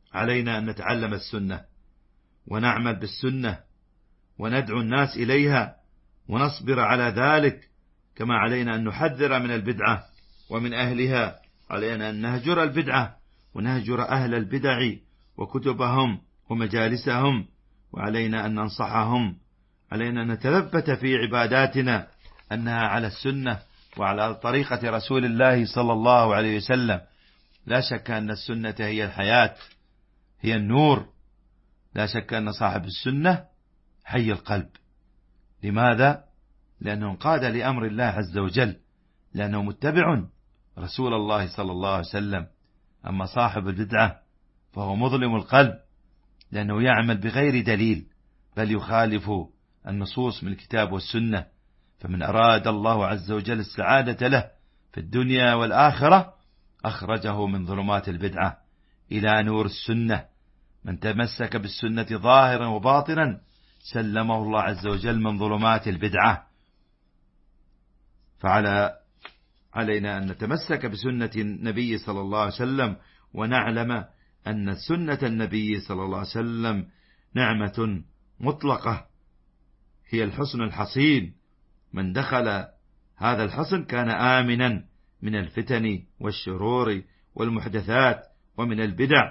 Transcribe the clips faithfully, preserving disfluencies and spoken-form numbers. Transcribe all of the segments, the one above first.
علينا أن نتعلم السنة ونعمل بالسنة وندعو الناس إليها ونصبر على ذلك، كما علينا أن نحذر من البدعة ومن أهلها. علينا أن نهجر البدعة ونهجر أهل البدع وكتبهم ومجالسهم، وعلينا أن ننصحهم. علينا أن نتثبت في عباداتنا أنها على السنة وعلى طريقة رسول الله صلى الله عليه وسلم. لا شك أن السنة هي الحياة، هي النور. لا شك أن صاحب السنة حي القلب. لماذا؟ لأنه انقاد لأمر الله عز وجل، لأنه متبع رسول الله صلى الله عليه وسلم. أما صاحب البدعة فهو مظلم القلب، لأنه يعمل بغير دليل، بل يخالف النصوص من الكتاب والسنة. فمن أراد الله عز وجل السعادة له في الدنيا والآخرة أخرجه من ظلمات البدعة إلى نور السنة. من تمسك بالسنة ظاهرا وباطنا سلمه الله عز وجل من ظلمات البدعة. فعلى علينا أن نتمسك بسنة النبي صلى الله عليه وسلم، ونعلم أن سنة النبي صلى الله عليه وسلم نعمة مطلقة، هي الحصن الحصين. من دخل هذا الحصن كان آمنا من الفتن والشرور والمحدثات ومن البدع.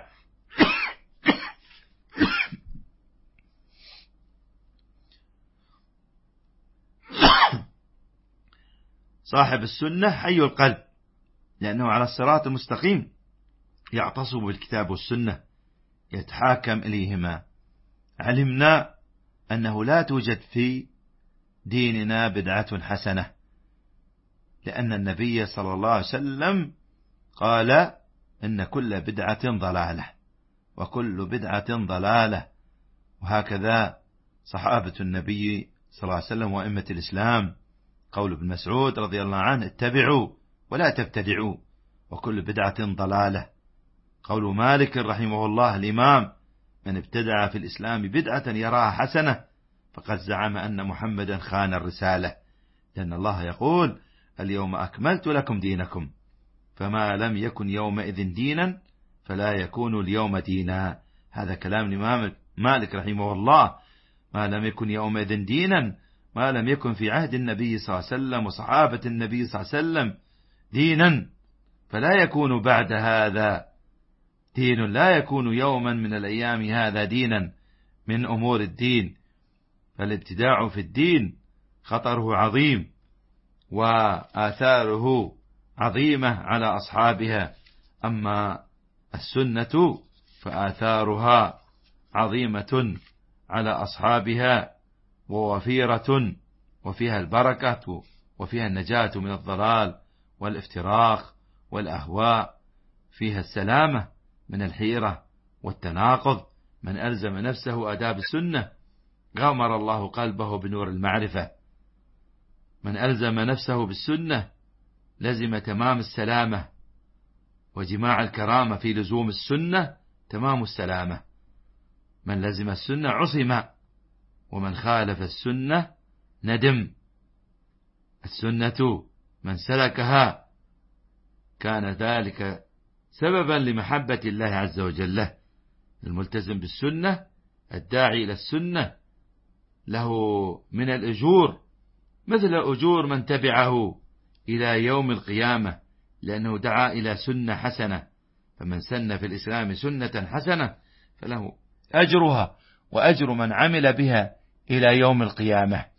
صاحب السنة حي القلب، لأنه على الصراط المستقيم، يعتصم بالكتاب والسنة، يتحاكم إليهما. علمنا أنه لا توجد في ديننا بدعة حسنة، لأن النبي صلى الله عليه وسلم قال إن كل بدعة ضلالة وكل بدعة ضلالة. وهكذا صحابة النبي صلى الله عليه وسلم وأئمة الإسلام. قول ابن مسعود رضي الله عنه: اتبعوا ولا تبتدعوا وكل بدعة ضلالة. قول مالك رحمه الله الإمام: من ابتدع في الإسلام بدعة يراها حسنة فقد زعم أن محمدا خان الرسالة، لأن الله يقول: اليوم أكملت لكم دينكم، فما لم يكن يومئذ دينا فلا يكون اليوم دينا. هذا كلام الإمام مالك رحمه الله: ما لم يكن يومئذ دينا، ما لم يكن في عهد النبي صلى الله عليه وسلم وصحابة النبي صلى الله عليه وسلم دينا، فلا يكون بعد هذا دين، لا يكون يوما من الأيام هذا دينا من أمور الدين. فالابتداع في الدين خطره عظيم وآثاره عظيمة على أصحابها. أما السنة فآثارها عظيمة على أصحابها ووفيرة، وفيها البركة وفيها النجاة من الضلال والافتراق والأهواء، فيها السلامة من الحيرة والتناقض. من ألزم نفسه آداب السنة غمر الله قلبه بنور المعرفة. من ألزم نفسه بالسنة لزم تمام السلامة، وجماع الكرامة في لزوم السنة تمام السلامة. من لزم السنة عصم، ومن خالف السنة ندم. السنة من سلكها كان ذلك سببا لمحبة الله عز وجل له. الملتزم بالسنة الداعي إلى السنة له من الأجور مثل أجور من تبعه إلى يوم القيامة، لأنه دعا إلى سنة حسنة. فمن سن في الإسلام سنة حسنة فله أجرها وأجر من عمل بها إلى يوم القيامة.